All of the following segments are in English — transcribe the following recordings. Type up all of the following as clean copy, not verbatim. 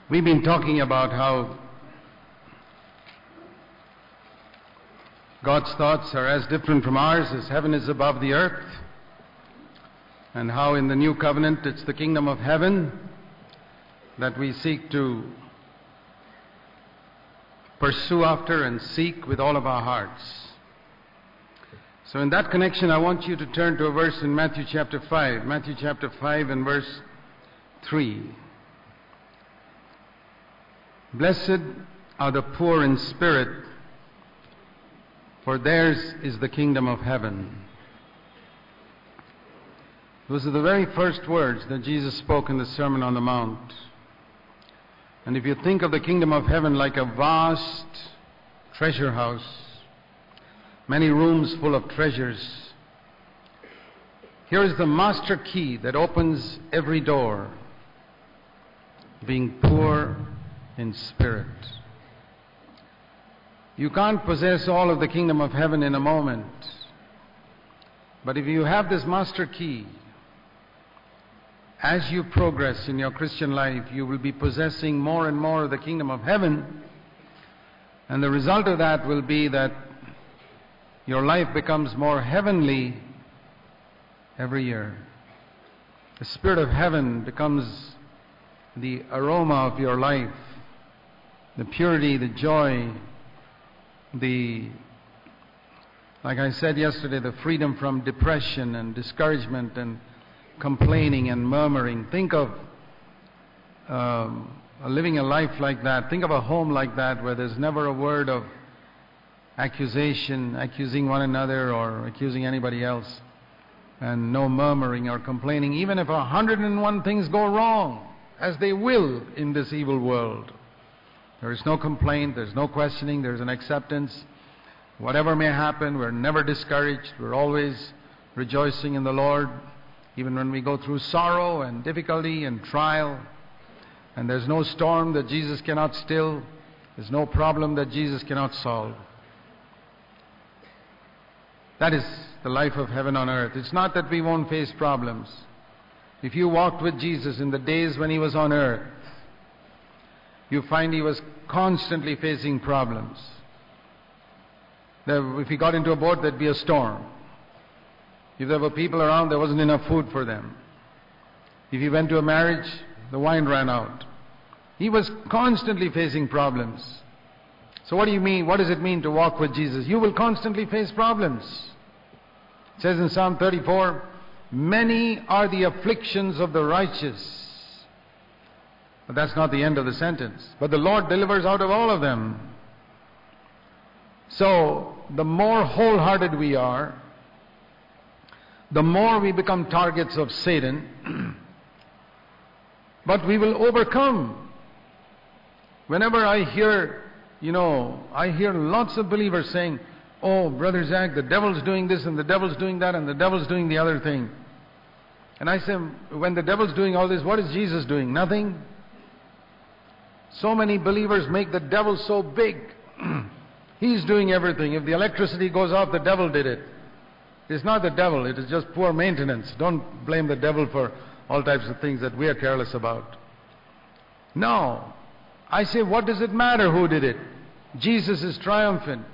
We've been talking about how God's thoughts are as different from ours as heaven is above the earth, and how in the new covenant it's the kingdom of heaven that we seek to pursue after and seek with all of our hearts. So in that connection, I want you to turn to a verse in Matthew chapter 5. Matthew chapter 5 and verse 3. Blessed are the poor in spirit, for theirs is the kingdom of heaven. Those are the very first words that Jesus spoke in the Sermon on the Mount. And if you think of the kingdom of heaven like a vast treasure house, many rooms full of treasures, here is the master key that opens every door: being poor in spirit. You can't possess all of the kingdom of heaven in a moment, but if you have this master key, as you progress in your Christian life, you will be possessing more and more of the kingdom of heaven, and the result of that will be that your life becomes more heavenly every year. The spirit of heaven becomes the aroma of your life, the purity, the joy, like I said yesterday, the freedom from depression and discouragement and complaining and murmuring. Think of living a life like that. Think of a home like that where there's never a word of accusation, accusing one another or accusing anybody else, and no murmuring or complaining, even if 101 things go wrong, as they will in this evil world. There is no complaint, there's no questioning, there's an acceptance. Whatever may happen, we're never discouraged. We're always rejoicing in the Lord, even when we go through sorrow and difficulty and trial. And there's no storm that Jesus cannot still. There's no problem that Jesus cannot solve. That is the life of heaven on earth. It's not that we won't face problems. If you walked with Jesus in the days when He was on earth, you find He was constantly facing problems. If He got into a boat, there'd be a storm. If there were people around, there wasn't enough food for them. If He went to a marriage, the wine ran out. He was constantly facing problems. So what do you mean? What does it mean to walk with Jesus? You will constantly face problems. It says in Psalm 34, many are the afflictions of the righteous. But that's not the end of the sentence. But the Lord delivers out of all of them. So, the more wholehearted we are, the more we become targets of Satan, but we will overcome. Whenever I hear, I hear lots of believers saying, oh, Brother Zach, the devil's doing this and the devil's doing that and the devil's doing the other thing. And I say, when the devil's doing all this, what is Jesus doing? Nothing. So many believers make the devil so big. He's doing everything. If the electricity goes off, the devil did it. It's not the devil, it is just poor maintenance. Don't blame the devil for all types of things that we are careless about. No. I say, what does it matter who did it? Jesus is triumphant.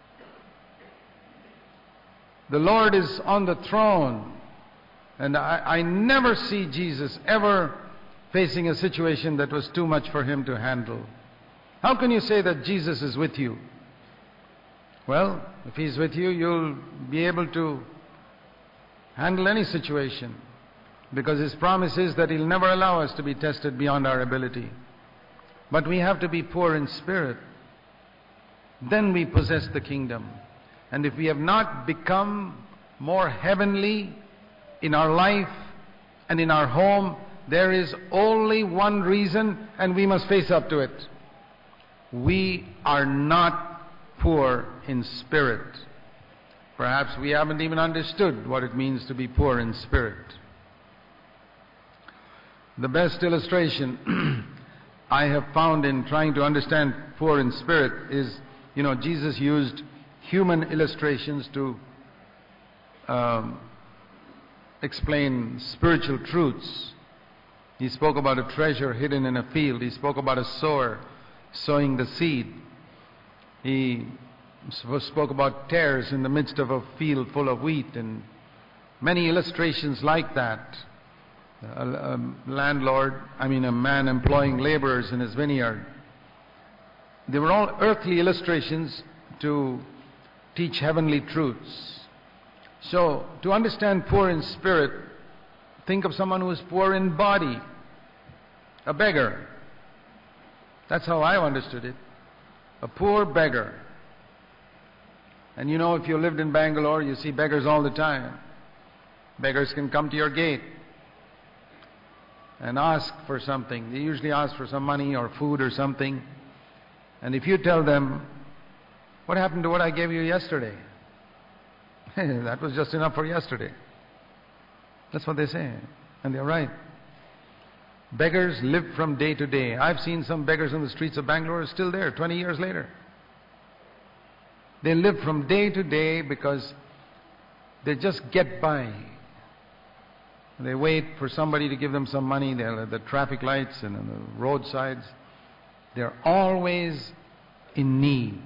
The Lord is on the throne. And I never see Jesus ever facing a situation that was too much for Him to handle. How can you say that Jesus is with you? Well, if He's with you, you'll be able to handle any situation, because His promise is that He'll never allow us to be tested beyond our ability. But we have to be poor in spirit. Then we possess the kingdom. And if we have not become more heavenly in our life and in our home, there is only one reason, and we must face up to it. We are not poor in spirit. Perhaps we haven't even understood what it means to be poor in spirit. The best illustration I have found in trying to understand poor in spirit is, Jesus used human illustrations to explain spiritual truths. He spoke about a treasure hidden in a field. He spoke about a sower sowing the seed. He spoke about tares in the midst of a field full of wheat, and many illustrations like that. A man employing laborers in his vineyard. They were all earthly illustrations to teach heavenly truths. So, to understand poor in spirit, think of someone who is poor in body, a beggar. That's how I understood it. A poor beggar. And you know, if you lived in Bangalore, you see beggars all the time. Beggars can come to your gate and ask for something. They usually ask for some money or food or something. And if you tell them, what happened to what I gave you yesterday? That was just enough for yesterday. That's what they say. And they're right. Beggars live from day to day. I've seen some beggars on the streets of Bangalore still there 20 years later. They live from day to day because they just get by. They wait for somebody to give them some money. They're at the traffic lights and on the roadsides. They're always in need.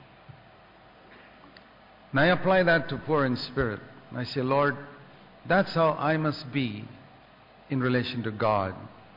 And I apply that to poor in spirit. I say, Lord, that's how I must be in relation to God.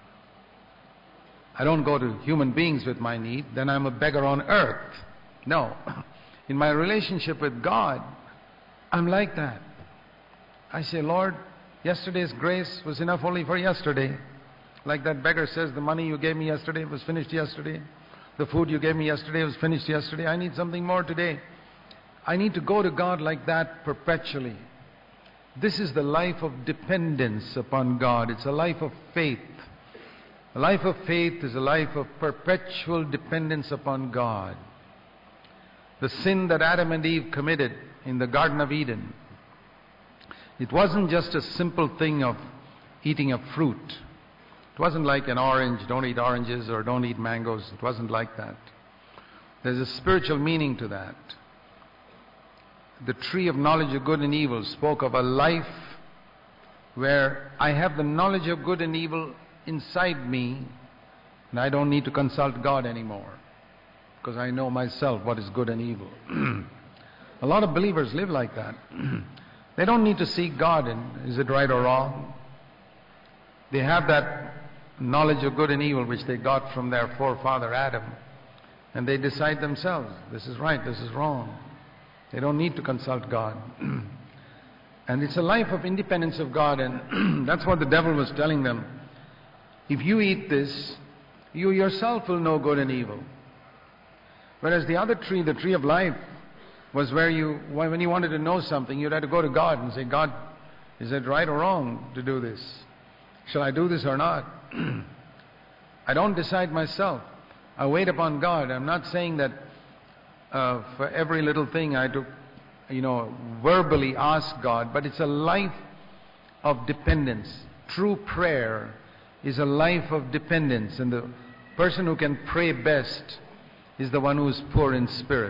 I don't go to human beings with my need, then I'm a beggar on earth. No. In my relationship with God, I'm like that. I say, Lord, yesterday's grace was enough only for yesterday. Like that beggar says, the money you gave me yesterday was finished yesterday. The food you gave me yesterday was finished yesterday. I need something more today. I need to go to God like that perpetually. This is the life of dependence upon God. It's a life of faith. A life of faith is a life of perpetual dependence upon God. The sin that Adam and Eve committed in the Garden of Eden, it wasn't just a simple thing of eating a fruit. It wasn't like an orange, don't eat oranges or don't eat mangoes. It wasn't like that. There's a spiritual meaning to that. The tree of knowledge of good and evil spoke of a life where I have the knowledge of good and evil inside me, and I don't need to consult God anymore because I know myself what is good and evil. A lot of believers live like that. They don't need to seek God and is it right or wrong. They have that knowledge of good and evil which they got from their forefather Adam, and they decide themselves, this is right, this is wrong. They don't need to consult God. And it's a life of independence of God, and that's what the devil was telling them. If you eat this, you yourself will know good and evil. Whereas the other tree, the tree of life, was where when you wanted to know something, you'd have to go to God and say, God, is it right or wrong to do this? Shall I do this or not? I don't decide myself. I wait upon God. I'm not saying that for every little thing I had to, verbally ask God, but it's a life of dependence. True prayer is a life of dependence, and the person who can pray best is the one who is poor in spirit.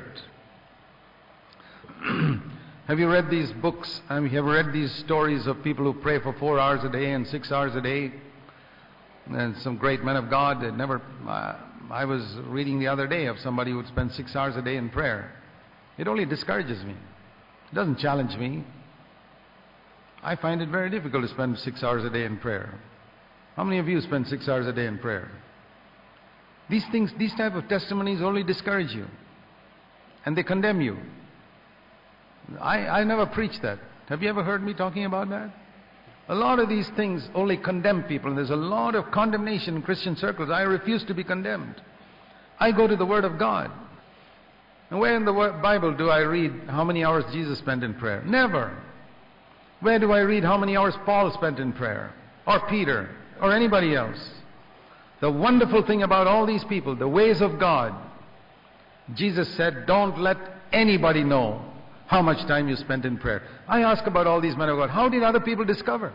Have you read these books? Have you read these stories of people who pray for 4 hours a day and 6 hours a day? And some great men of God that never... I was reading the other day of somebody who would spend 6 hours a day in prayer. It only discourages me. It doesn't challenge me. I find it very difficult to spend 6 hours a day in prayer. How many of you spend 6 hours a day in prayer? These type of testimonies only discourage you. And they condemn you. I never preach that. Have you ever heard me talking about that? A lot of these things only condemn people, and there's a lot of condemnation in Christian circles. I refuse to be condemned. I go to the Word of God. And where in the Bible do I read how many hours Jesus spent in prayer? Never. Where do I read how many hours Paul spent in prayer? Or Peter? Or anybody else? The wonderful thing about all these people, the ways of God, Jesus said, don't let anybody know how much time you spent in prayer. I ask about all these men of God. How did other people discover?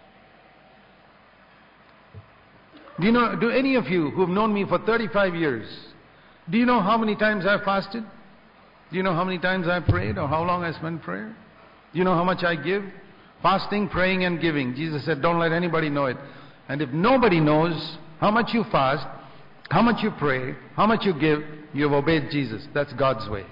Do any of you who have known me for 35 years, do you know how many times I've fasted? Do you know how many times I've prayed or how long I spent prayer? Do you know how much I give? Fasting, praying and giving. Jesus said, don't let anybody know it. And if nobody knows how much you fast, how much you pray, how much you give, you have obeyed Jesus. That's God's way.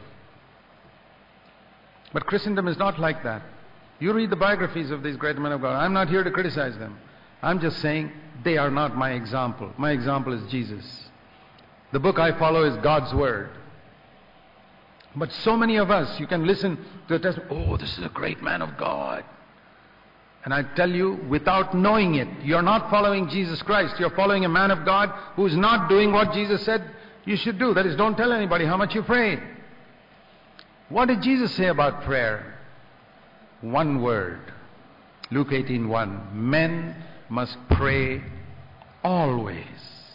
But Christendom is not like that. You read the biographies of these great men of God. I'm not here to criticize them. I'm just saying they are not my example. My example is Jesus. The book I follow is God's Word. But so many of us, you can listen to the testimony, oh, this is a great man of God. And I tell you, without knowing it, you're not following Jesus Christ. You're following a man of God who's not doing what Jesus said you should do. That is, don't tell anybody how much you prayed. What did Jesus say about prayer? One word. Luke 18:1. Men must pray always.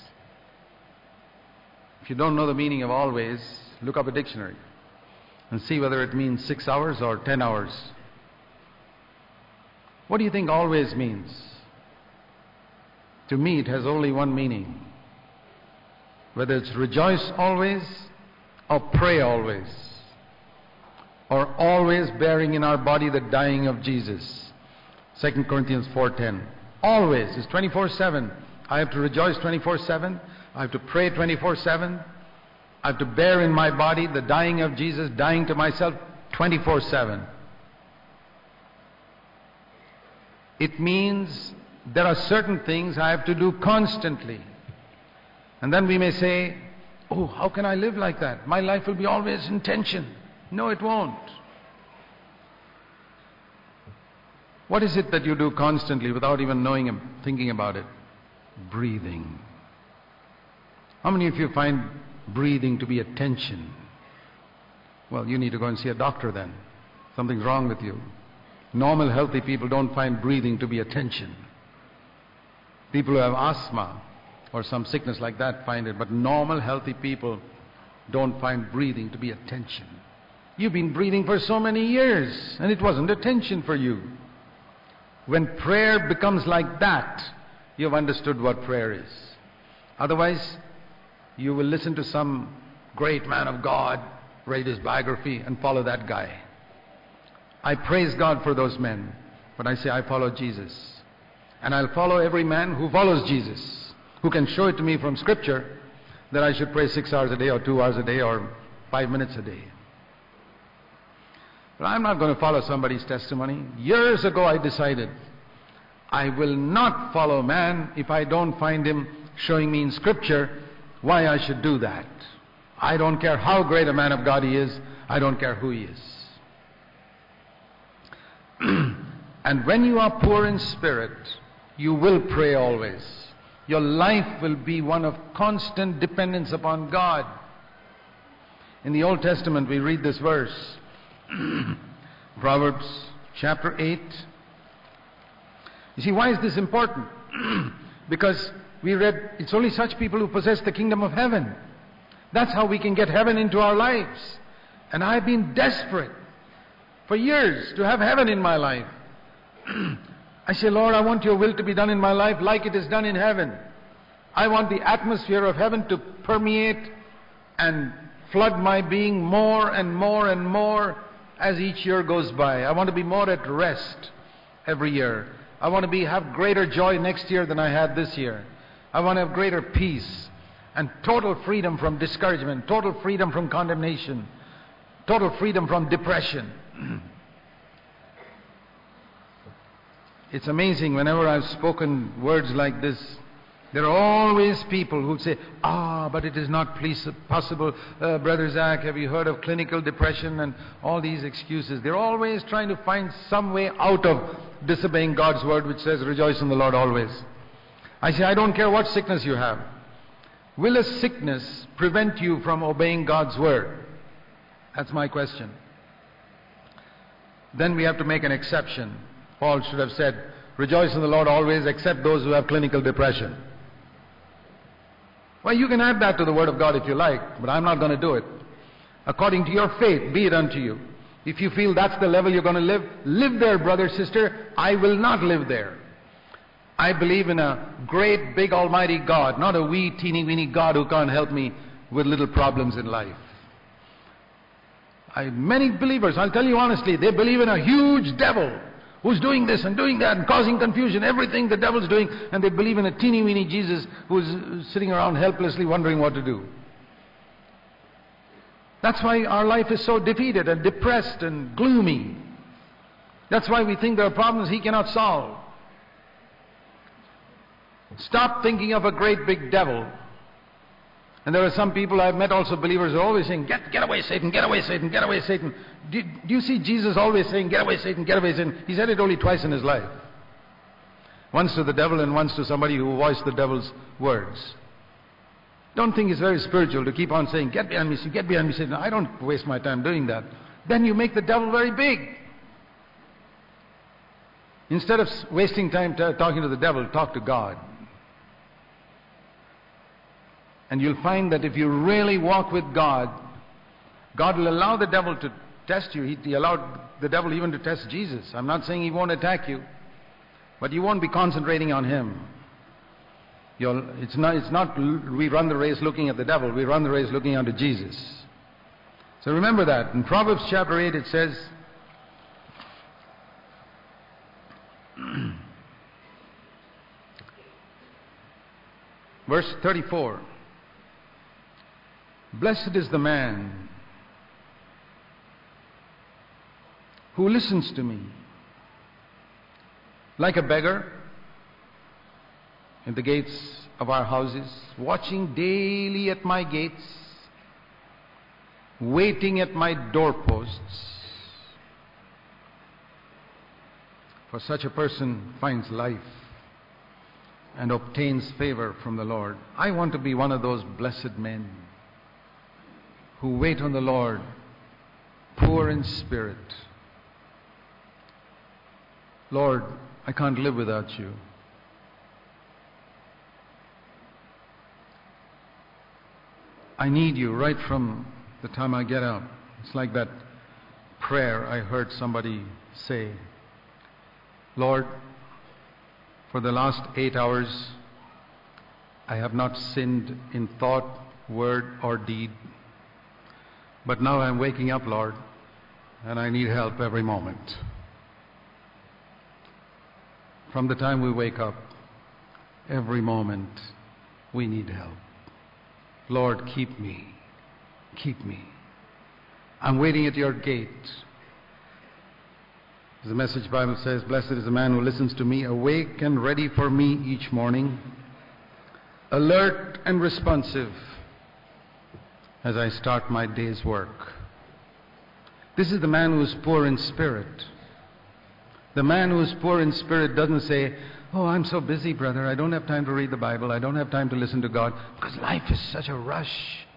If you don't know the meaning of always, look up a dictionary and see whether it means 6 hours or 10 hours. What do you think always means? To me, it has only one meaning. Whether it's rejoice always or pray always, or always bearing in our body the dying of Jesus. 2 Corinthians 4:10. Always is 24/7. I have to rejoice 24/7. I have to pray 24/7. I have to bear in my body the dying of Jesus, dying to myself 24/7. It means there are certain things I have to do constantly. And then we may say, oh, how can I live like that? My life will be always in tension. No, it won't. What is it that you do constantly without even knowing and thinking about it? Breathing. How many of you find breathing to be a tension? Well, you need to go and see a doctor then. Something's wrong with you. Normal, healthy people don't find breathing to be a tension. People who have asthma or some sickness like that find it, but normal, healthy people don't find breathing to be a tension. You've been breathing for so many years, and it wasn't a tension for you. When prayer becomes like that, you've understood what prayer is. Otherwise, you will listen to some great man of God, read his biography, and follow that guy. I praise God for those men, but I say I follow Jesus. And I'll follow every man who follows Jesus, who can show it to me from Scripture that I should pray 6 hours a day or 2 hours a day or 5 minutes a day. But I'm not going to follow somebody's testimony. Years ago I decided I will not follow man if I don't find him showing me in Scripture why I should do that. I don't care how great a man of God he is. I don't care who he is. And when you are poor in spirit, you will pray always. Your life will be one of constant dependence upon God. In the Old Testament, we read this verse, Proverbs chapter 8. You see, why is this important? Because we read, it's only such people who possess the kingdom of heaven. That's how we can get heaven into our lives. And I've been desperate for years to have heaven in my life. I say, Lord, I want your will to be done in my life like it is done in heaven. I want the atmosphere of heaven to permeate and flood my being more and more and more as each year goes by. I want to be more at rest every year. I want to have greater joy next year than I had this year. I want to have greater peace and total freedom from discouragement, total freedom from condemnation, total freedom from depression. It's amazing, whenever I've spoken words like this, there are always people who say, but it is not possible. Brother Zach, have you heard of clinical depression and all these excuses? They're always trying to find some way out of disobeying God's word, which says, rejoice in the Lord always. I say, I don't care what sickness you have. Will a sickness prevent you from obeying God's word? That's my question. Then we have to make an exception. Paul should have said, rejoice in the Lord always, except those who have clinical depression. Well, you can add that to the Word of God if you like, but I'm not going to do it. According to your faith, be it unto you. If you feel that's the level you're going to live, live there, brother, sister. I will not live there. I believe in a great, big, almighty God, not a wee, teeny-weeny God who can't help me with little problems in life. Many believers, I'll tell you honestly, they believe in a huge devil who's doing this and doing that and causing confusion, everything the devil's doing, and they believe in a teeny-weeny Jesus who's sitting around helplessly wondering what to do. That's why our life is so defeated and depressed and gloomy. That's why we think there are problems He cannot solve. Stop thinking of a great big devil. And there are some people I've met, also believers, who are always saying, get away Satan, get away Satan, get away Satan. Do you see Jesus always saying, get away Satan, get away Satan? He said it only twice in His life. Once to the devil and once to somebody who voiced the devil's words. Don't think it's very spiritual to keep on saying, get behind me, Satan. I don't waste my time doing that. Then you make the devil very big. Instead of wasting time talking to the devil, talk to God. And you'll find that if you really walk with God, God will allow the devil to test you. He allowed the devil even to test Jesus. I'm not saying he won't attack you, but you won't be concentrating on him. It's not we run the race looking at the devil, we run the race looking unto Jesus. So remember that. In Proverbs chapter 8 it says, verse 34, blessed is the man who listens to me. Like a beggar in the gates of our houses, watching daily at my gates, waiting at my doorposts. For such a person finds life and obtains favor from the Lord. I want to be one of those blessed men who wait on the Lord, poor in spirit. Lord, I can't live without you. I need you right from the time I get up. It's like that prayer I heard somebody say. Lord, for the last 8 hours, I have not sinned in thought, word, or deed. But now I'm waking up, Lord, and I need help every moment. From the time we wake up, every moment, we need help. Lord, keep me. Keep me. I'm waiting at your gate. As the Message Bible says, blessed is the man who listens to me, awake and ready for me each morning, alert and responsive as I start my day's work. This is the man who is poor in spirit. The man who is poor in spirit doesn't say, oh, I'm so busy, brother, I don't have time to read the Bible, I don't have time to listen to God, because life is such a rush.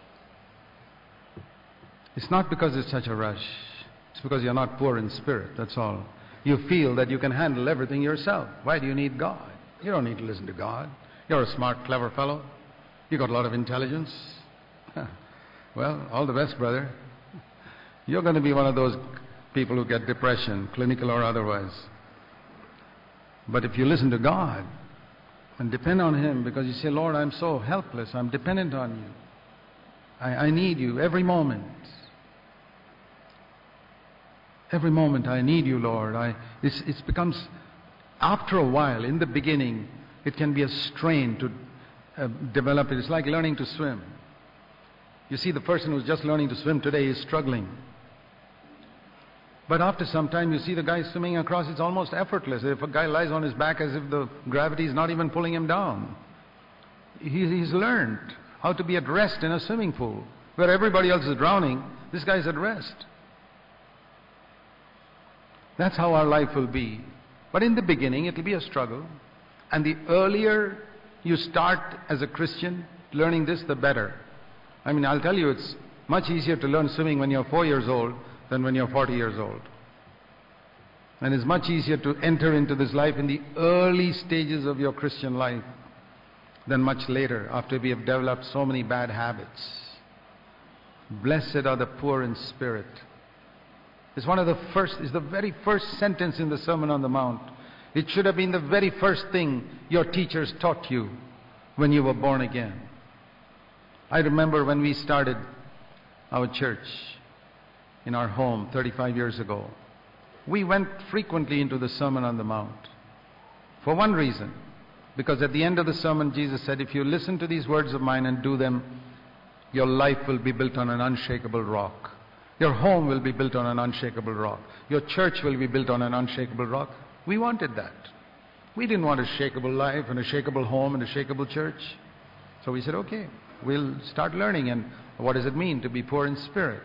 It's not because it's such a rush. It's because you're not poor in spirit, that's all. You feel that you can handle everything yourself. Why do you need God? You don't need to listen to God. You're a smart, clever fellow. You got a lot of intelligence. Well, all the best, brother. You're going to be one of those people who get depression, clinical or otherwise. But if you listen to God and depend on Him, because you say, Lord, I'm so helpless, I'm dependent on you. I need you every moment. Every moment I need you, Lord. It becomes, after a while, in the beginning, it can be a strain to develop it. It's like learning to swim. You see, the person who's just learning to swim today is struggling. But after some time, you see the guy swimming across, it's almost effortless. If a guy lies on his back as if the gravity is not even pulling him down. He's learned how to be at rest in a swimming pool. Where everybody else is drowning, this guy's at rest. That's how our life will be. But in the beginning, it will be a struggle. And the earlier you start as a Christian learning this, the better. I mean, I'll tell you, it's much easier to learn swimming when you're 4 years old than when you're 40 years old. And it's much easier to enter into this life in the early stages of your Christian life than much later, after we have developed so many bad habits. Blessed are the poor in spirit. It's the very first sentence in the Sermon on the Mount. It should have been the very first thing your teachers taught you when you were born again. I remember when we started our church in our home 35 years ago. We went frequently into the Sermon on the Mount. For one reason, because at the end of the sermon, Jesus said, if you listen to these words of mine and do them, your life will be built on an unshakable rock. Your home will be built on an unshakable rock. Your church will be built on an unshakable rock. We wanted that. We didn't want a shakable life and a shakable home and a shakable church. So we said, okay, we'll start learning. And what does it mean to be poor in spirit?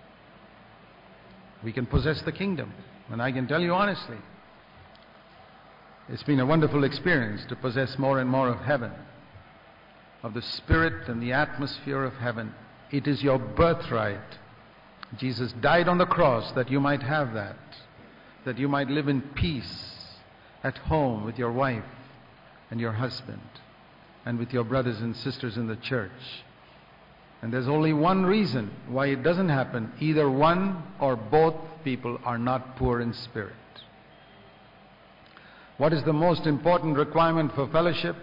We can possess the kingdom. And I can tell you honestly, it's been a wonderful experience to possess more and more of heaven, of the spirit and the atmosphere of heaven. It is your birthright. Jesus died on the cross that you might have that you might live in peace at home with your wife and your husband and with your brothers and sisters in the church. And there's only one reason why it doesn't happen. Either one or both people are not poor in spirit. What is the most important requirement for fellowship?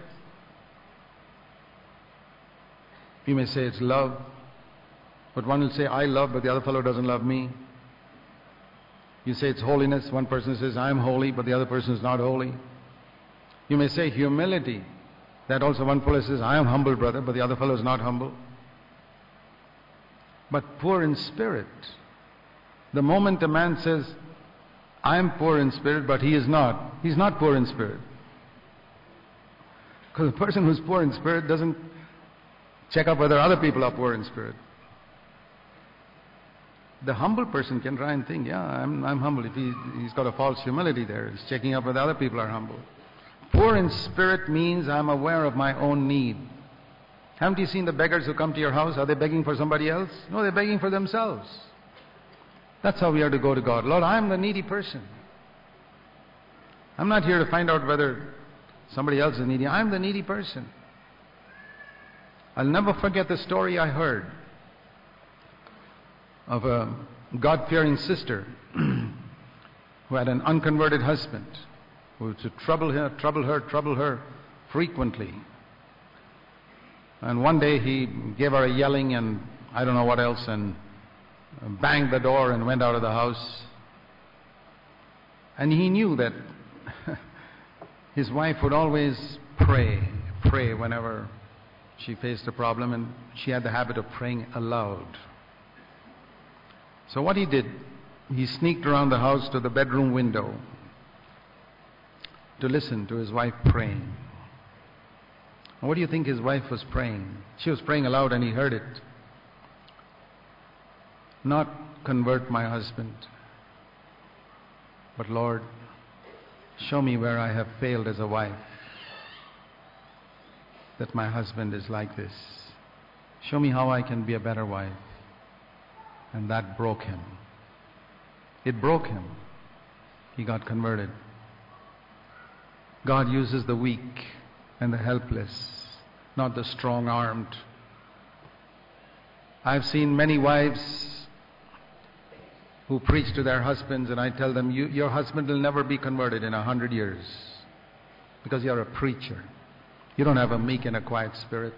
You may say it's love, but one will say, I love, but the other fellow doesn't love me. You say it's holiness. One person says, I am holy, but the other person is not holy. You may say humility. That also one fellow says, I am humble, brother, but the other fellow is not humble. But poor in spirit. The moment a man says, I am poor in spirit, but he is not, he's not poor in spirit. Because the person who's poor in spirit doesn't check up whether other people are poor in spirit. The humble person can try and think, yeah, I'm humble. If he's got a false humility there, he's checking up whether other people are humble. Poor in spirit means I'm aware of my own need. Haven't you seen the beggars who come to your house? Are they begging for somebody else? No, they're begging for themselves. That's how we are to go to God. Lord, I'm the needy person. I'm not here to find out whether somebody else is needy. I'm the needy person. I'll never forget the story I heard of a God-fearing sister who had an unconverted husband who used to trouble her frequently. And one day he gave her a yelling and I don't know what else and banged the door and went out of the house. And he knew that his wife would always pray whenever she faced a problem, and she had the habit of praying aloud. So what he did, he sneaked around the house to the bedroom window to listen to his wife praying. And what do you think his wife was praying? She was praying aloud and he heard it. Not convert my husband, but Lord, show me where I have failed as a wife, that my husband is like this. Show me how I can be a better wife. And that broke him. It broke him. He got converted. God uses the weak and the helpless, not the strong-armed. I've seen many wives who preach to their husbands, and I tell them, your husband will never be converted in 100 years because you're a preacher. You don't have a meek and a quiet spirit.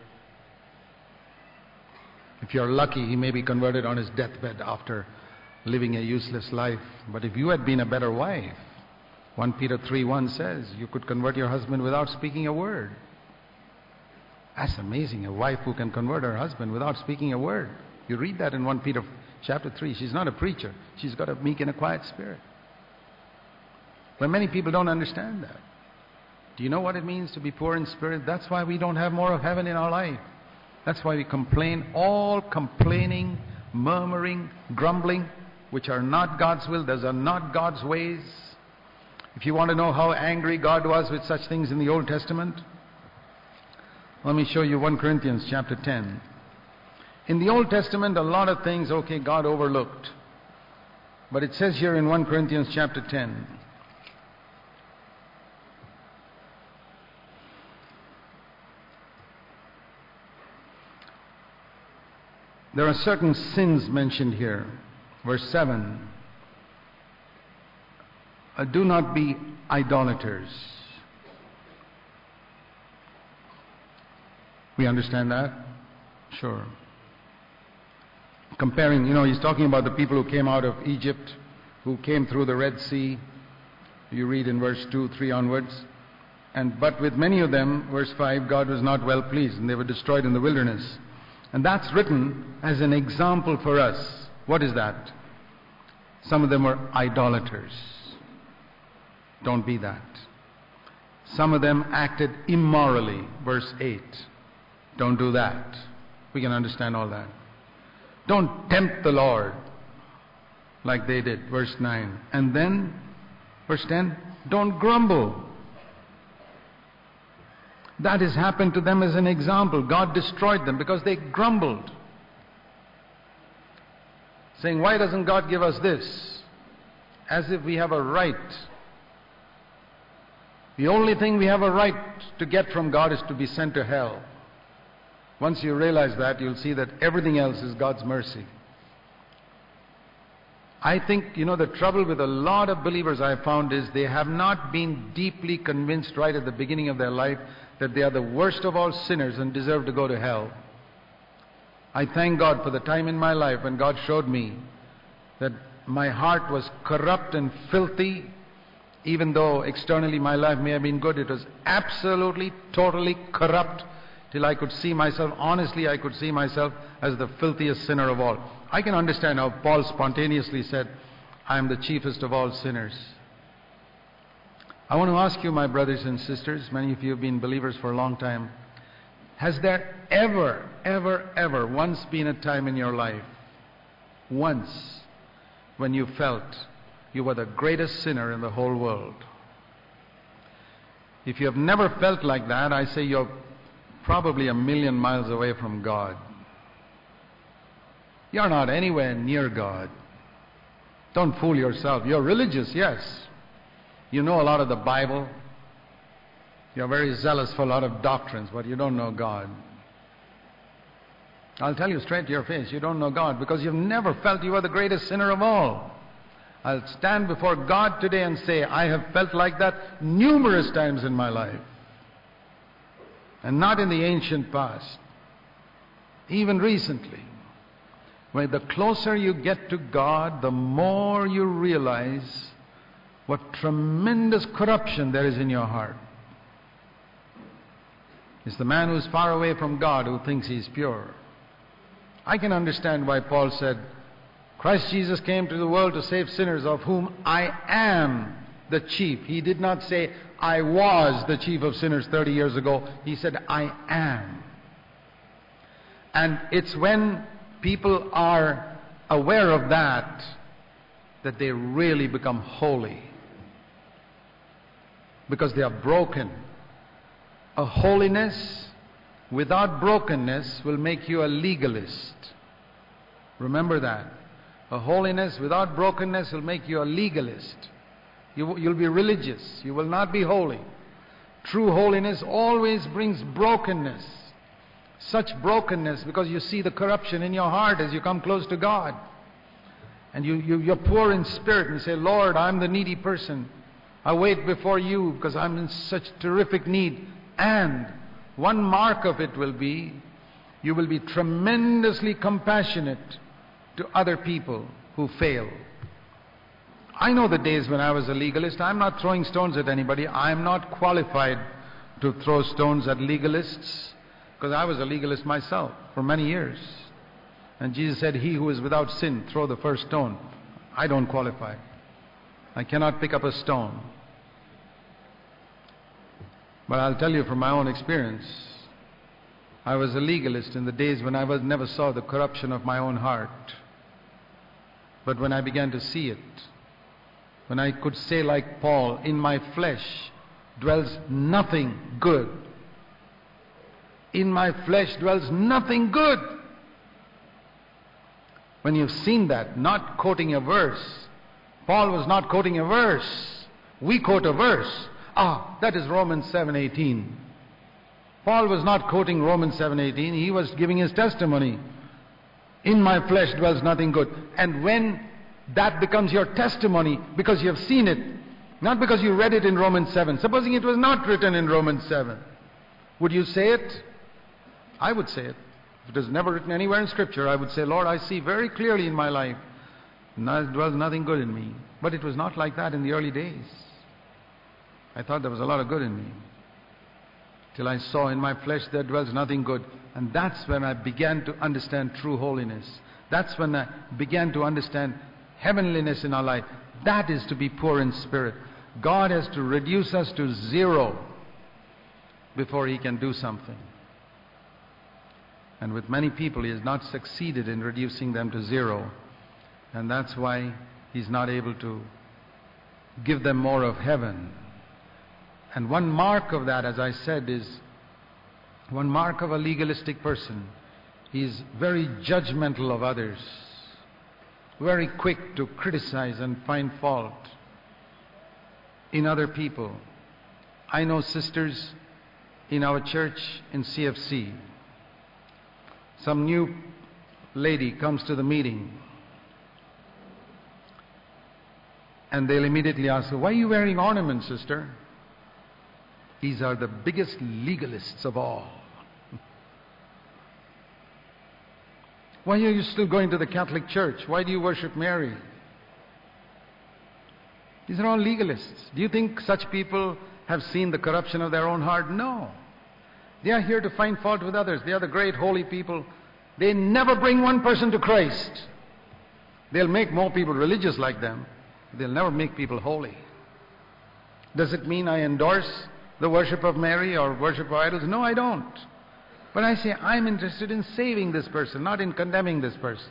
If you're lucky, he may be converted on his deathbed after living a useless life. But if you had been a better wife, 1 Peter 3:1 says, you could convert your husband without speaking a word. That's amazing, a wife who can convert her husband without speaking a word. You read that in 1 Peter chapter 3. She's not a preacher. She's got a meek and a quiet spirit. But many people don't understand that. Do you know what it means to be poor in spirit? That's why we don't have more of heaven in our life. That's why we complain. All complaining, murmuring, grumbling, which are not God's will, those are not God's ways. If you want to know how angry God was with such things in the Old Testament, let me show you 1 Corinthians chapter 10. In the Old Testament, a lot of things, God overlooked. But it says here in 1 Corinthians chapter 10, there are certain sins mentioned here. Verse 7. Do not be idolaters. We understand that? Sure. Comparing, he's talking about the people who came out of Egypt who came through the Red Sea. You read in verse 2, 3 onwards. But with many of them, verse 5, God was not well pleased, and they were destroyed in the wilderness. And that's written as an example for us. What is that? Some of them were idolaters. Don't be that. Some of them acted immorally, verse 8. Don't do that. We can understand all that. Don't tempt the Lord like they did, verse 9. And then, verse 10, don't grumble. That has happened to them as an example. God destroyed them because they grumbled. Saying, why doesn't God give us this? As if we have a right. The only thing we have a right to get from God is to be sent to hell. Once you realize that, you'll see that everything else is God's mercy. I think, the trouble with a lot of believers I found is they have not been deeply convinced right at the beginning of their life that they are the worst of all sinners and deserve to go to hell. I thank God for the time in my life when God showed me that my heart was corrupt and filthy. Even though externally my life may have been good, it was absolutely, totally corrupt till I could see myself, honestly I could see myself as the filthiest sinner of all. I can understand how Paul spontaneously said, I am the chiefest of all sinners. I want to ask you, my brothers and sisters, many of you have been believers for a long time, has there ever once been a time in your life, once, when you felt you were the greatest sinner in the whole world? If you have never felt like that, I say you're probably a million miles away from God. You're not anywhere near God. Don't fool yourself. You're religious, yes. You know a lot of the Bible. You're very zealous for a lot of doctrines, but you don't know God. I'll tell you straight to your face, you don't know God because you've never felt you were the greatest sinner of all. I'll stand before God today and say, I have felt like that numerous times in my life. And not in the ancient past. Even recently. When the closer you get to God, the more you realize what tremendous corruption there is in your heart. It's the man who's far away from God who thinks he's pure. I can understand why Paul said, Christ Jesus came to the world to save sinners, of whom I am the chief. He did not say, I was the chief of sinners 30 years ago. He said, I am. And it's when people are aware of that they really become holy. Because they are broken. A holiness without brokenness will make you a legalist. Remember that. A holiness without brokenness will make you a legalist. You'll be religious. You will not be holy. True holiness always brings brokenness. Such brokenness because you see the corruption in your heart as you come close to God. And you're poor in spirit and say, Lord, I'm the needy person. I wait before you because I'm in such terrific need. And one mark of it will be, you will be tremendously compassionate to other people who fail. I know the days when I was a legalist. I'm not throwing stones at anybody. I'm not qualified to throw stones at legalists because I was a legalist myself for many years. And Jesus said, he who is without sin, throw the first stone. I don't qualify. I cannot pick up a stone. But I'll tell you from my own experience, I was a legalist in the days when I never saw the corruption of my own heart. But when I began to see it, when I could say like Paul, in my flesh dwells nothing good. In my flesh dwells nothing good. When you've seen that, not quoting a verse. Paul was not quoting a verse. We quote a verse. That is Romans 7:18. Paul was not quoting Romans 7:18. He was giving his testimony. In my flesh dwells nothing good. And when that becomes your testimony, because you have seen it, not because you read it in Romans 7. Supposing it was not written in Romans 7, would you say it? I would say it. If it is never written anywhere in Scripture, I would say, Lord, I see very clearly in my life dwells nothing good in me. But it was not like that in the early days. I thought there was a lot of good in me. Till I saw in my flesh there dwells nothing good. And that's when I began to understand true holiness. That's when I began to understand heavenliness in our life. That is to be poor in spirit. God has to reduce us to zero before He can do something. And with many people, He has not succeeded in reducing them to zero. And that's why He's not able to give them more of heaven. And one mark of that, as I said, is one mark of a legalistic person. He's very judgmental of others, very quick to criticize and find fault in other people. I know sisters in our church in CFC. Some new lady comes to the meeting, and they'll immediately ask her, "Why are you wearing ornaments, sister?" These are the biggest legalists of all. "Why are you still going to the Catholic Church? Why do you worship Mary?" These are all legalists. Do you think such people have seen the corruption of their own heart? No. They are here to find fault with others. They are the great holy people. They never bring one person to Christ. They'll make more people religious like them. They'll never make people holy. Does it mean I endorse the worship of Mary or worship of idols? No, I don't. But I say I'm interested in saving this person, not in condemning this person.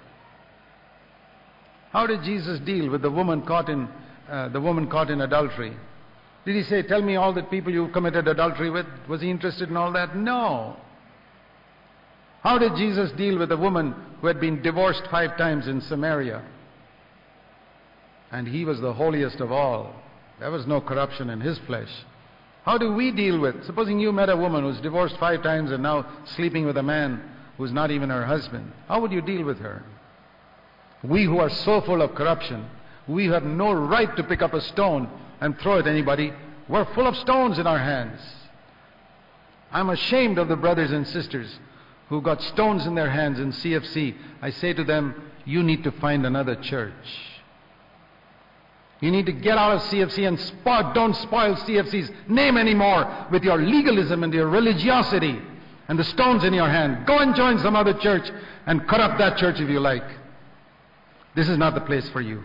How did Jesus deal with the woman caught in adultery? Did He say, "Tell me all the people you committed adultery with"? Was He interested in all that? No. How did Jesus deal with the woman who had been divorced 5 times in Samaria? And He was the holiest of all. There was no corruption in His flesh. How do we deal with, supposing you met a woman who's divorced 5 times and now sleeping with a man who's not even her husband? How would you deal with her? We who are so full of corruption, we have no right to pick up a stone and throw at anybody. We're full of stones in our hands. I'm ashamed of the brothers and sisters who got stones in their hands in CFC. I say to them, you need to find another church. You need to get out of CFC and don't spoil CFC's name anymore with your legalism and your religiosity and the stones in your hand. Go and join some other church and corrupt that church if you like. This is not the place for you.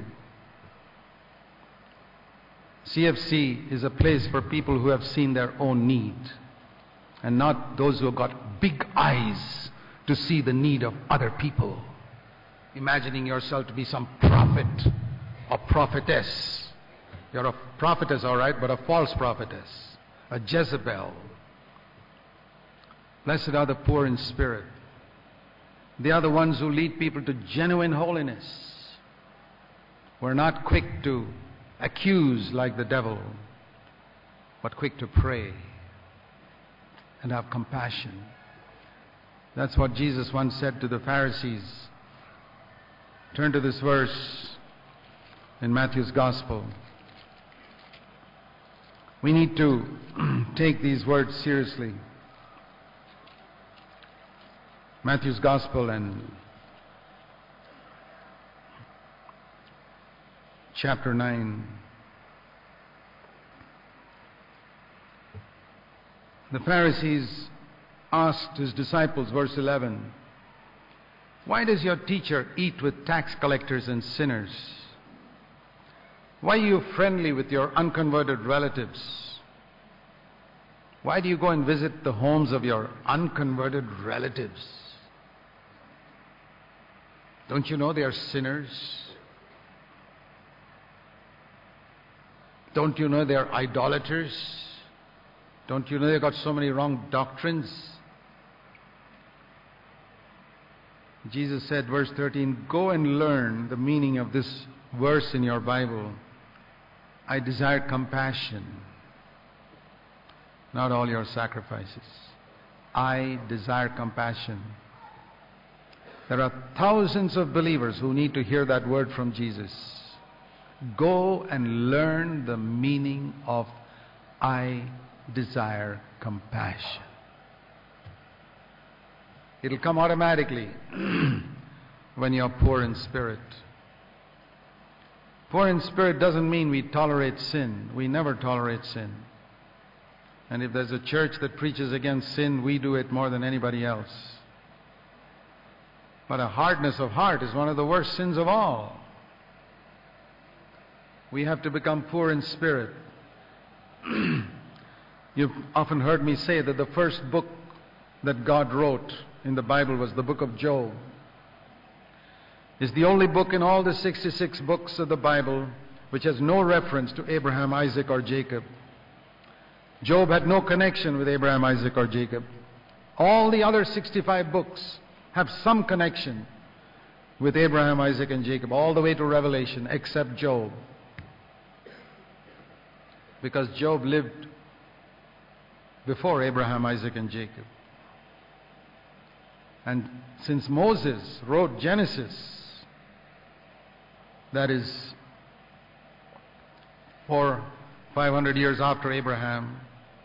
CFC is a place for people who have seen their own need and not those who have got big eyes to see the need of other people, imagining yourself to be some prophet or prophetess. You're a prophetess, all right, but a false prophetess, a Jezebel. Blessed are the poor in spirit. They are the ones who lead people to genuine holiness. We're not quick to accuse like the devil, but quick to pray and have compassion. That's what Jesus once said to the Pharisees. Turn to this verse in Matthew's Gospel. We need to take these words seriously. Matthew's Gospel and chapter 9. The Pharisees asked His disciples, verse 11, "Why does your teacher eat with tax collectors and sinners? Why are you friendly with your unconverted relatives? Why do you go and visit the homes of your unconverted relatives? Don't you know they are sinners? Don't you know they are idolaters? Don't you know they've got so many wrong doctrines?" Jesus said, verse 13, "Go and learn the meaning of this verse in your Bible. I desire compassion, not all your sacrifices. I desire compassion." There are thousands of believers who need to hear that word from Jesus. Go and learn the meaning of I desire compassion. It'll come automatically when you're poor in spirit. Poor in spirit doesn't mean we tolerate sin. We never tolerate sin. And if there's a church that preaches against sin, we do it more than anybody else. But a hardness of heart is one of the worst sins of all. We have to become poor in spirit. You've often heard me say that the first book that God wrote in the Bible was the book of Job. It's the only book in all the 66 books of the Bible which has no reference to Abraham, Isaac, or Jacob. Job had no connection with Abraham, Isaac, or Jacob. All the other 65 books have some connection with Abraham, Isaac, and Jacob, all the way to Revelation, except Job. Because Job lived before Abraham, Isaac, and Jacob. And since Moses wrote Genesis, that is 500 years after Abraham,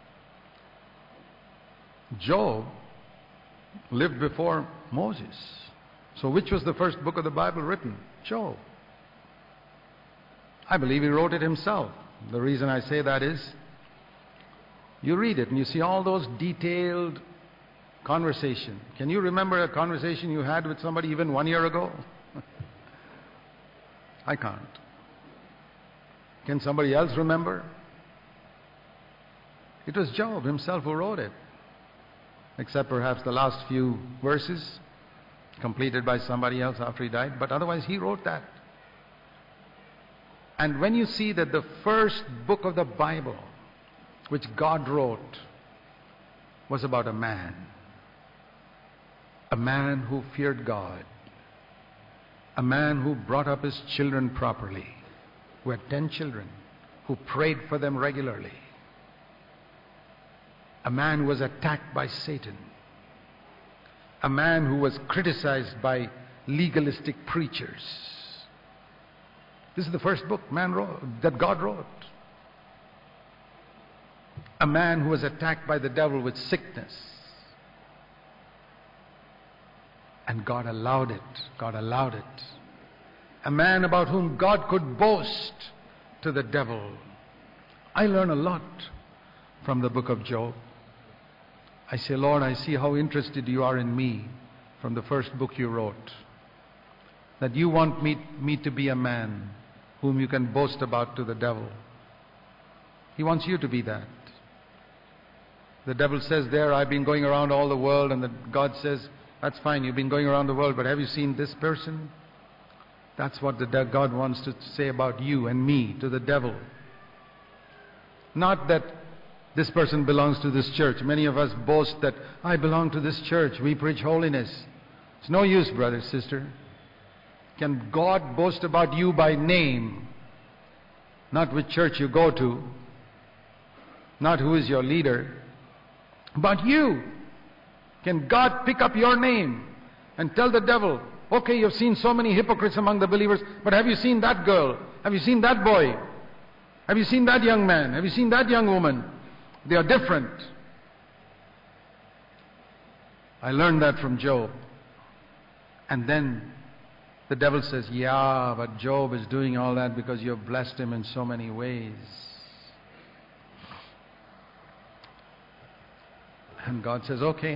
Job lived before Moses. So which was the first book of the Bible written? Job. I believe he wrote it himself. The reason I say that is, you read it and you see all those detailed conversation. Can you remember a conversation you had with somebody even 1 year ago? I can't. Can somebody else remember? It was Job himself who wrote it, except perhaps the last few verses completed by somebody else after he died, but otherwise he wrote that. And when you see that the first book of the Bible which God wrote was about a man who feared God, a man who brought up his children properly, who had 10 children, who prayed for them regularly, a man who was attacked by Satan, a man who was criticized by legalistic preachers. This is the first book that God wrote. A man who was attacked by the devil with sickness. And God allowed it. God allowed it. A man about whom God could boast to the devil. I learn a lot from the book of Job. I say, Lord, I see how interested you are in me from the first book you wrote. That you want me to be a man whom you can boast about to the devil. He wants you to be that. The devil says there, I've been going around all the world, and God says, that's fine, you've been going around the world, but have you seen this person? That's what God wants to say about you and me to the devil. Not that this person belongs to this church. Many of us boast that I belong to this church. We preach holiness. It's no use, brother, sister. Can God boast about you by name? Not which church you go to. Not who is your leader. But you. Can God pick up your name and tell the devil, okay, you've seen so many hypocrites among the believers, but have you seen that girl? Have you seen that boy? Have you seen that young man? Have you seen that young woman? They are different. I learned that from Job. And then the devil says, yeah, but Job is doing all that because you have blessed him in so many ways. And God says, okay,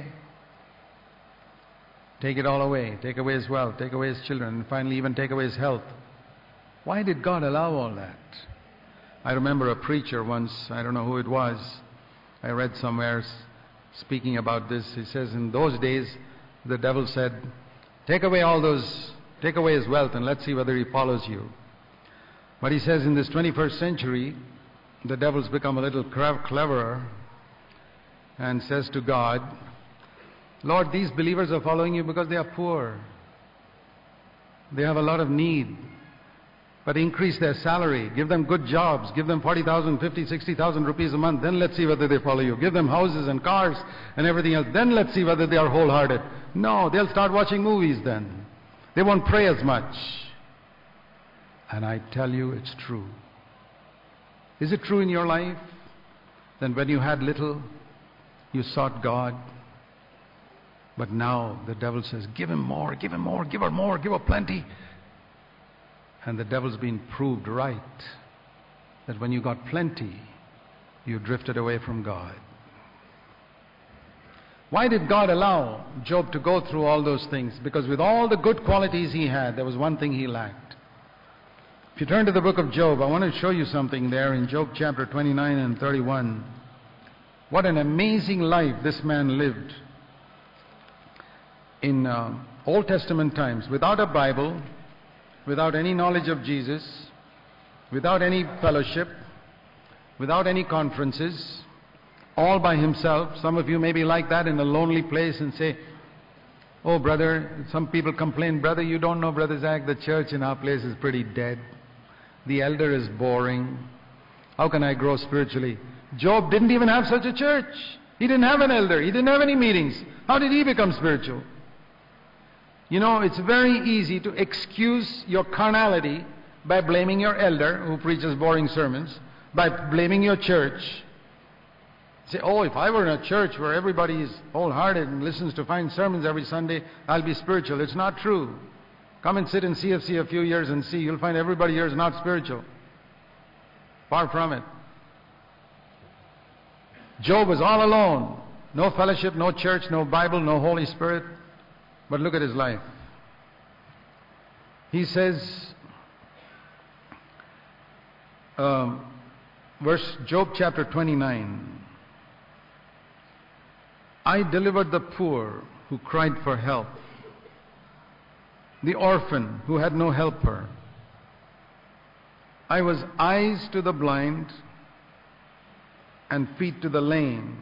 take it all away. Take away his wealth, take away his children, and finally even take away his health. Why did God allow all that? I remember a preacher once, I don't know who it was, I read somewhere speaking about this. He says, in those days, the devil said, take away his wealth and let's see whether he follows you. But he says in this 21st century, the devil's become a little cleverer and says to God, Lord, these believers are following you because they are poor. They have a lot of need. But increase their salary, give them good jobs, give them 40,000, 50, 60,000 rupees a month, then let's see whether they follow you. Give them houses and cars and everything else, then let's see whether they are wholehearted. No, they'll start watching movies then. They won't pray as much. And I tell you, it's true. Is it true in your life? Then when you had little, you sought God. But now the devil says, give him more, give him more, give her more, give her plenty. And the devil's been proved right, that when you got plenty, you drifted away from God. Why did God allow Job to go through all those things? Because with all the good qualities he had, there was one thing he lacked. If you turn to the book of Job, I want to show you something there in Job chapter 29 and 31. What an amazing life this man lived in Old Testament times, without a Bible, without any knowledge of Jesus, without any fellowship, without any conferences, all by himself. Some of you may be like that in a lonely place and say, oh brother, some people complain, brother, you don't know, Brother Zach, the church in our place is pretty dead. The elder is boring. How can I grow spiritually? Job didn't even have such a church. He didn't have an elder. He didn't have any meetings. How did he become spiritual? You know, it's very easy to excuse your carnality by blaming your elder who preaches boring sermons, by blaming your church. Say, oh, if I were in a church where everybody is wholehearted and listens to fine sermons every Sunday, I'll be spiritual. It's not true. Come and sit in CFC a few years and see. You'll find everybody here is not spiritual. Far from it. Job was all alone. No fellowship, no church, no Bible, no Holy Spirit. But look at his life. He says, Job chapter 29. I delivered the poor who cried for help, the orphan who had no helper. I was eyes to the blind and feet to the lame.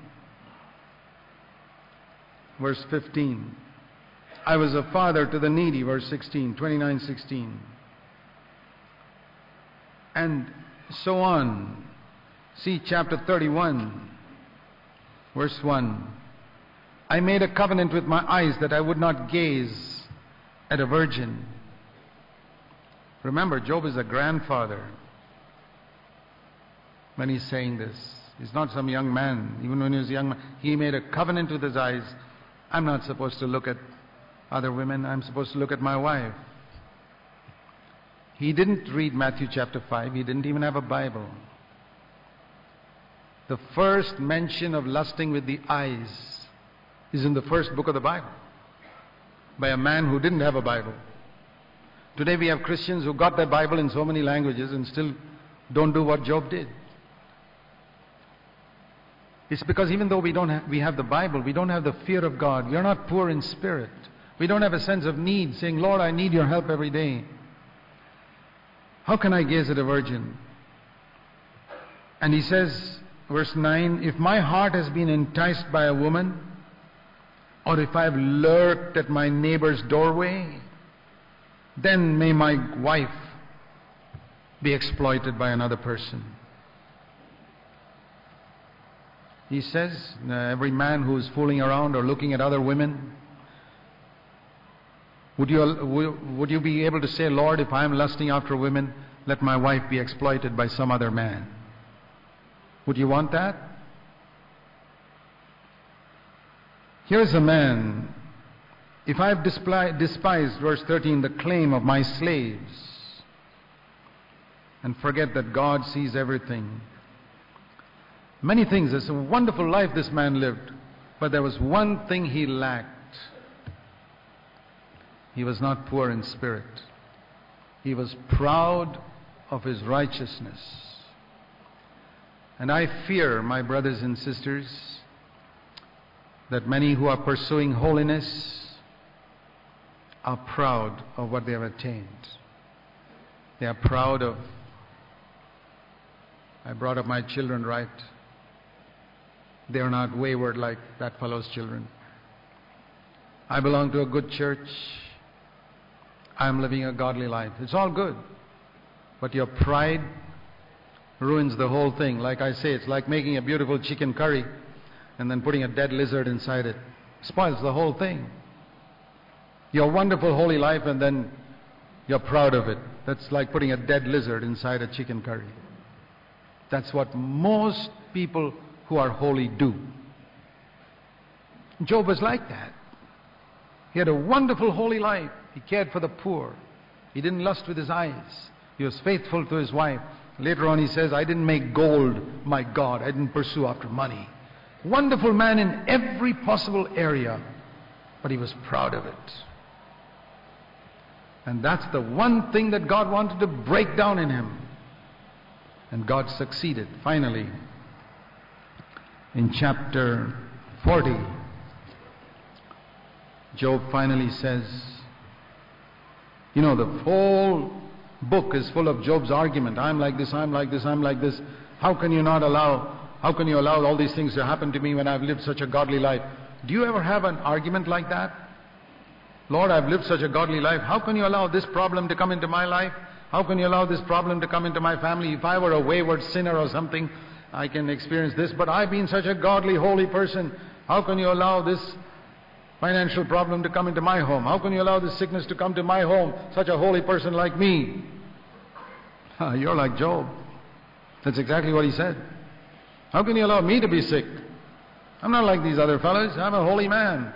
Verse 15. I was a father to the needy. Verse 16, 29:16. And so on. See chapter 31, verse 1. I made a covenant with my eyes that I would not gaze at a virgin. Remember, Job is a grandfather when he's saying this. He's not some young man. Even when he was a young man, he made a covenant with his eyes. I'm not supposed to look at other women. I'm supposed to look at my wife. He didn't read Matthew chapter 5. He didn't even have a Bible. The first mention of lusting with the eyes is in the first book of the Bible by a man who didn't have a Bible. Today we have Christians who got their Bible in so many languages and still don't do what Job did. It's because even though we have the Bible, we don't have the fear of God. We are not poor in spirit. We don't have a sense of need, saying, Lord, I need your help every day. How can I gaze at a virgin? And he says, verse 9, if my heart has been enticed by a woman, or if I've lurked at my neighbor's doorway, then may my wife be exploited by another person. He says, every man who is fooling around or looking at other women, would you be able to say, Lord, if I am lusting after women, let my wife be exploited by some other man? Would you want that? Here's a man. If I have despised, verse 13, the claim of my slaves, and forget that God sees everything. Many things. It's a wonderful life this man lived. But there was one thing he lacked. He was not poor in spirit. He was proud of his righteousness. And I fear, my brothers and sisters, that many who are pursuing holiness are proud of what they have attained. They are proud of, I brought up my children right. They are not wayward like that fellow's children. I belong to a good church. I am living a godly life. It's all good. But your pride ruins the whole thing. Like I say, it's like making a beautiful chicken curry and then putting a dead lizard inside it. Spoils the whole thing. Your wonderful holy life and then you're proud of it. That's like putting a dead lizard inside a chicken curry. That's what most people who are holy do. Job was like that. He had a wonderful holy life. He cared for the poor. He didn't lust with his eyes. He was faithful to his wife. Later on he says, I didn't make gold my God. I didn't pursue after money. Wonderful man in every possible area, but he was proud of it. And that's the one thing that God wanted to break down in him. And God succeeded. Finally, in chapter 40, Job finally says, you know, the whole book is full of Job's argument. I'm like this, I'm like this, I'm like this. How can you allow all these things to happen to me when I've lived such a godly life? Do you ever have an argument like that? Lord, I've lived such a godly life. How can you allow this problem to come into my life? How can you allow this problem to come into my family? If I were a wayward sinner or something, I can experience this. But I've been such a godly, holy person. How can you allow this financial problem to come into my home? How can you allow this sickness to come to my home? Such a holy person like me. You're like Job. That's exactly what he said. How can you allow me to be sick? I'm not like these other fellows. I'm a holy man.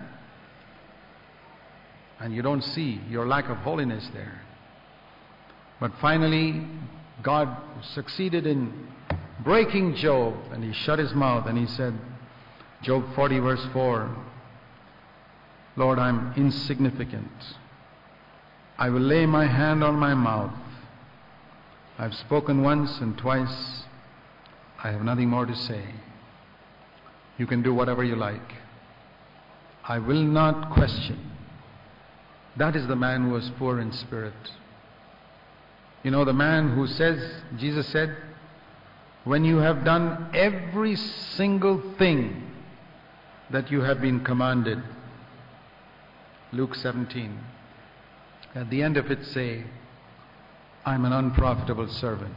And you don't see your lack of holiness there. But finally, God succeeded in breaking Job, and he shut his mouth and he said, Job 40 verse 4, Lord, I'm insignificant. I will lay my hand on my mouth. I've spoken once and twice. I have nothing more to say. You can do whatever you like. I will not question. That is the man who was poor in spirit. You know, the man who says, Jesus said, when you have done every single thing that you have been commanded, Luke 17, at the end of it say, I'm an unprofitable servant.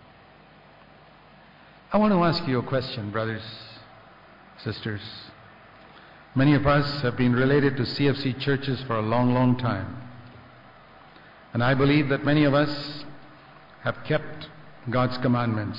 I want to ask you a question, brothers, sisters. Many of us have been related to CFC churches for a long, long time. And I believe that many of us have kept God's commandments.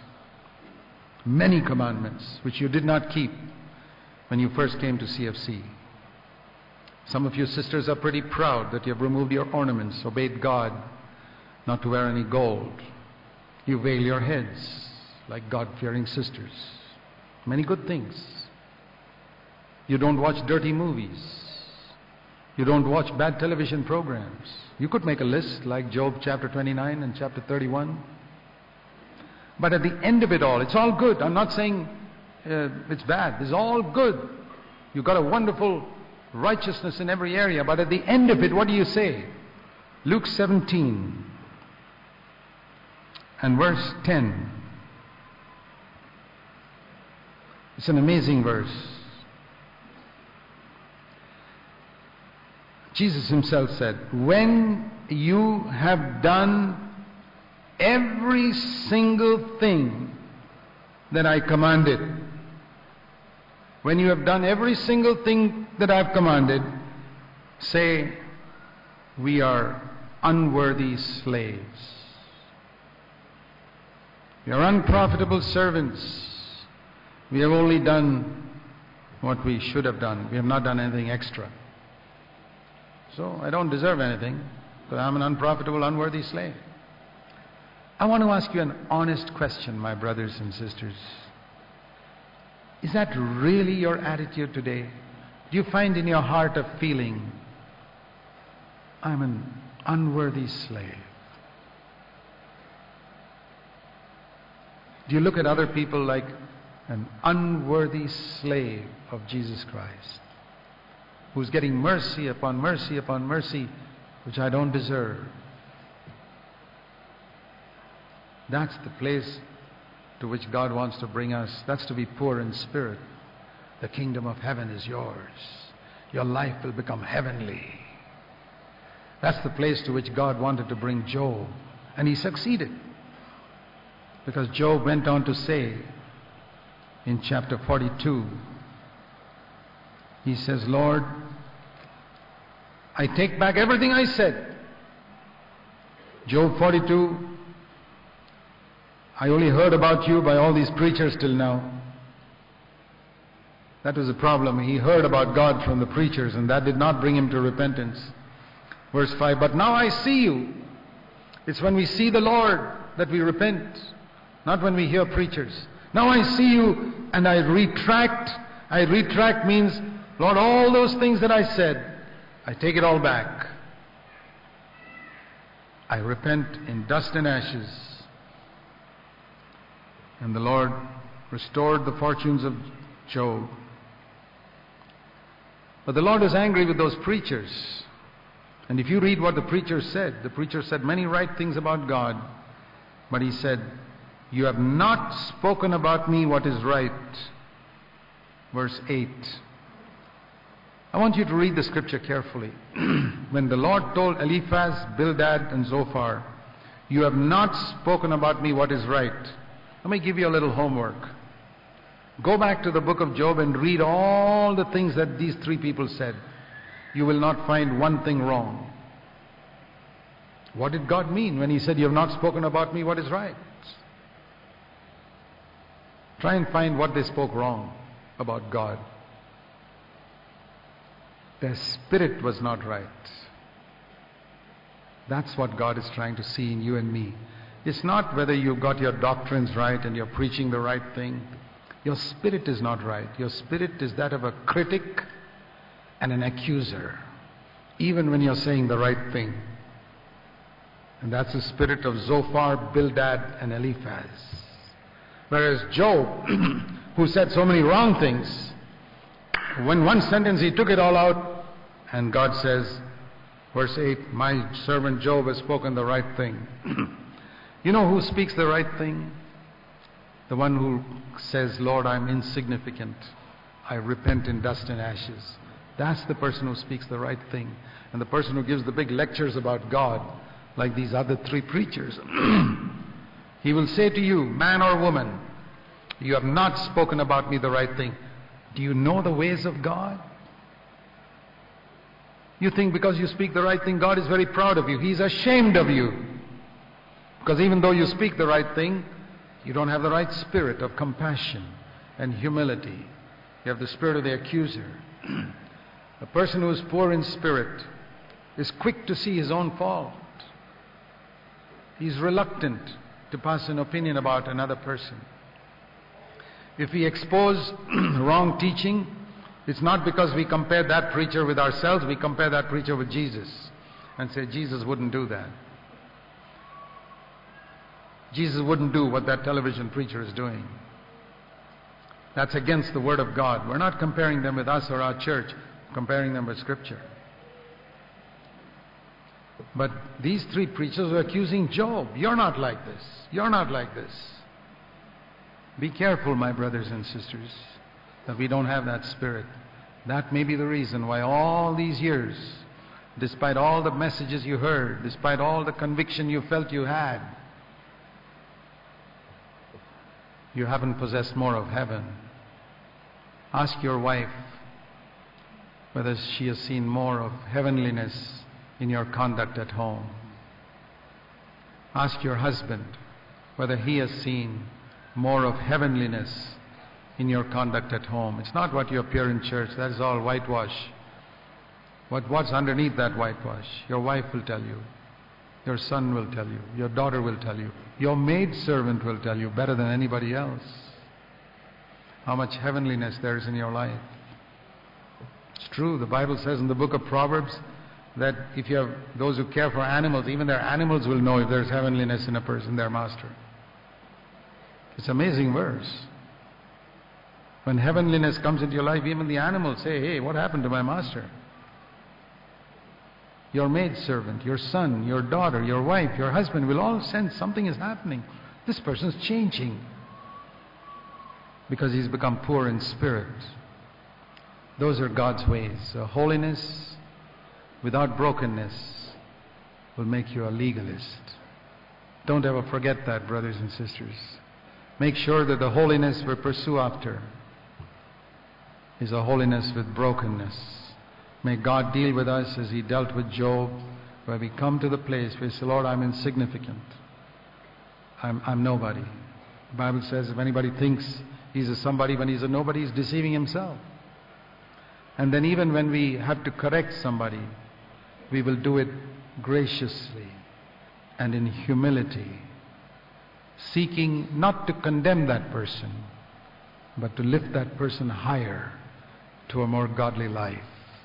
Many commandments which you did not keep when you first came to CFC. Some of you sisters are pretty proud that you have removed your ornaments, obeyed God, not to wear any gold. You veil your heads like God-fearing sisters. Many good things. You don't watch dirty movies. You don't watch bad television programs. You could make a list like Job chapter 29 and chapter 31. But at the end of it all, it's all good. I'm not saying it's bad. It's all good. You've got a wonderful righteousness in every area. But at the end of it, what do you say? Luke 17 and verse 10. It's an amazing verse. Jesus himself said, when you have done every single thing that I commanded, when you have done every single thing that I've commanded, say, we are unworthy slaves. We are unprofitable servants. We have only done what we should have done. We have not done anything extra. So I don't deserve anything, because I'm an unprofitable, unworthy slave. I want to ask you an honest question, my brothers and sisters. Is that really your attitude today? Do you find in your heart a feeling, I'm an unworthy slave? Do you look at other people like an unworthy slave of Jesus Christ, who's getting mercy upon mercy upon mercy, which I don't deserve? That's the place to which God wants to bring us. That's to be poor in spirit. The kingdom of heaven is yours. Your life will become heavenly. That's the place to which God wanted to bring Job. And he succeeded. Because Job went on to say in chapter 42, he says, Lord, I take back everything I said. Job 42, I only heard about you by all these preachers till now. That was the problem. He heard about God from the preachers, and that did not bring him to repentance. Verse 5, but now I see you, It's when we see the Lord that we repent, not when we hear preachers. Now I see you and I retract. I retract means, Lord, all those things that I said, I take it all back. I repent in dust and ashes. And the Lord restored the fortunes of Job. But the Lord is angry with those preachers. And if you read what the preacher said many right things about God, but he said, you have not spoken about me what is right. Verse 8. I want you to read the scripture carefully. When the Lord told Eliphaz, Bildad, and Zophar, you have not spoken about me what is right. Let me give you a little homework. Go back to the book of Job and read all the things that these three people said. You will not find one thing wrong. What did God mean when he said, you have not spoken about me what is right? Try and find what they spoke wrong about God. Their spirit was not right. That's what God is trying to see in you and me. It's not whether you've got your doctrines right and you're preaching the right thing. Your spirit is not right. Your spirit is that of a critic and an accuser, even when you're saying the right thing. And that's the spirit of Zophar, Bildad, and Eliphaz. Whereas Job, who said so many wrong things, when one sentence he took it all out, and God says, verse 8, my servant Job has spoken the right thing. You know who speaks the right thing? The one who says, Lord, I'm insignificant. I repent in dust and ashes. That's the person who speaks the right thing. And the person who gives the big lectures about God, like these other three preachers, he will say to you, man or woman, you have not spoken about me the right thing. Do you know the ways of God? You think because you speak the right thing, God is very proud of you. He's ashamed of you. Because even though you speak the right thing, you don't have the right spirit of compassion and humility. You have the spirit of the accuser. A person who is poor in spirit is quick to see his own fault. He's reluctant to pass an opinion about another person. If we expose wrong teaching, it's not because we compare that preacher with ourselves, we compare that preacher with Jesus and say, Jesus wouldn't do that. Jesus wouldn't do what that television preacher is doing. That's against the Word of God. We're not comparing them with us or our church, comparing them with Scripture. But these three preachers were accusing Job. You're not like this. You're not like this. Be careful, my brothers and sisters, that we don't have that spirit. That may be the reason why all these years, despite all the messages you heard, despite all the conviction you felt you had, you haven't possessed more of heaven. Ask your wife whether she has seen more of heavenliness in your conduct at home. Ask your husband whether he has seen more of heavenliness in your conduct at home. It's not what you appear in church. That is all whitewash. What's underneath that whitewash? Your wife will tell you. Your son will tell you. Your daughter will tell you. Your maidservant will tell you better than anybody else how much heavenliness there is in your life. It's true. The Bible says in the book of Proverbs that if you have those who care for animals, even their animals will know if there's heavenliness in a person, their master. It's an amazing verse. When heavenliness comes into your life, even the animals say, hey, what happened to my master? Your maidservant, your son, your daughter, your wife, your husband will all sense something is happening. This person's changing because he's become poor in spirit. Those are God's ways. Holiness without brokenness will make you a legalist. Don't ever forget that, brothers and sisters. Make sure that the holiness we pursue after is a holiness with brokenness. May God deal with us as He dealt with Job, where we come to the place where we say, Lord, I'm insignificant. I'm nobody. The Bible says if anybody thinks he's a somebody when he's a nobody, he's deceiving himself. And then even when we have to correct somebody, we will do it graciously and in humility, seeking not to condemn that person, but to lift that person higher to a more godly life.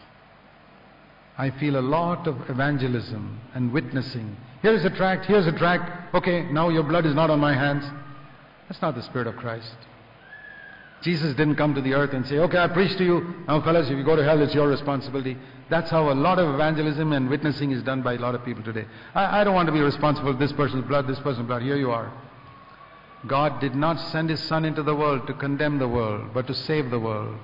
I feel a lot of evangelism and witnessing. Here's a tract, okay, now your blood is not on my hands. That's not the Spirit of Christ. Jesus didn't come to the earth and say, okay, I preach to you, now fellas, if you go to hell, it's your responsibility. That's how a lot of evangelism and witnessing is done by a lot of people today. I don't want to be responsible for this person's blood, Here you are. God did not send His Son into the world to condemn the world, but to save the world.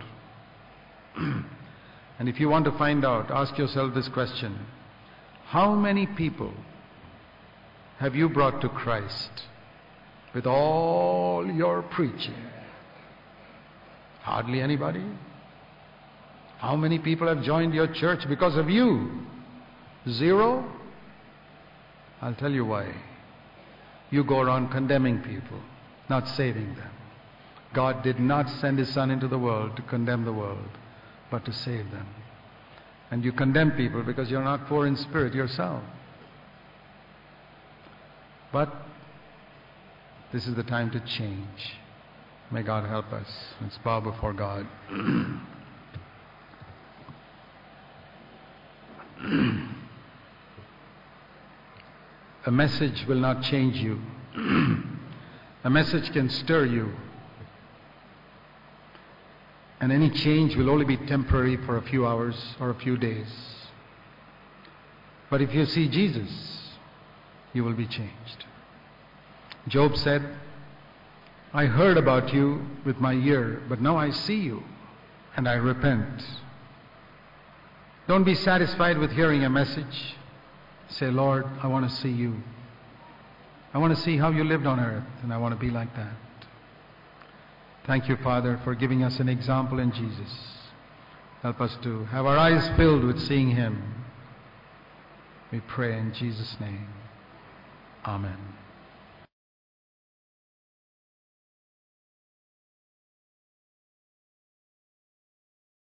And if you want to find out, ask yourself this question. How many people have you brought to Christ with all your preaching? Hardly anybody. How many people have joined your church because of you? 0? I'll tell you why. You go around condemning people, not saving them. God did not send His Son into the world to condemn the world, but to save them. And you condemn people because you're not poor in spirit yourself. But this is the time to change. May God help us. Let's bow before God. A message will not change you. A message can stir you. And any change will only be temporary for a few hours or a few days. But if you see Jesus, you will be changed. Job said, I heard about you with my ear, but now I see you, and I repent. Don't be satisfied with hearing a message. Say, Lord, I want to see you. I want to see how you lived on earth, and I want to be like that. Thank you, Father, for giving us an example in Jesus. Help us to have our eyes filled with seeing Him. We pray in Jesus' name. Amen.